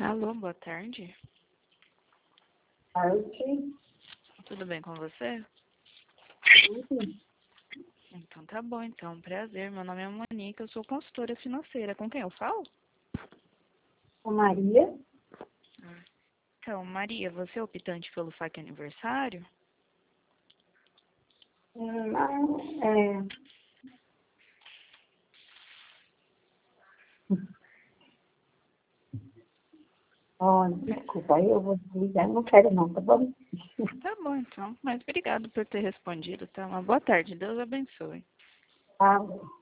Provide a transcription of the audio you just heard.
Alô, boa tarde. Tarde. Tudo bem com você? Tudo. Então tá bom, então. Prazer, meu nome é Monica, eu sou consultora financeira. Com quem eu falo? Com Maria. Então, Maria, você é optante pelo FAQ aniversário? Não, é... Oh, desculpa, aí eu vou desligar, não quero não, tá bom? Tá bom, então. Mas obrigado por ter respondido, tá? Uma boa tarde. Deus abençoe. Tá.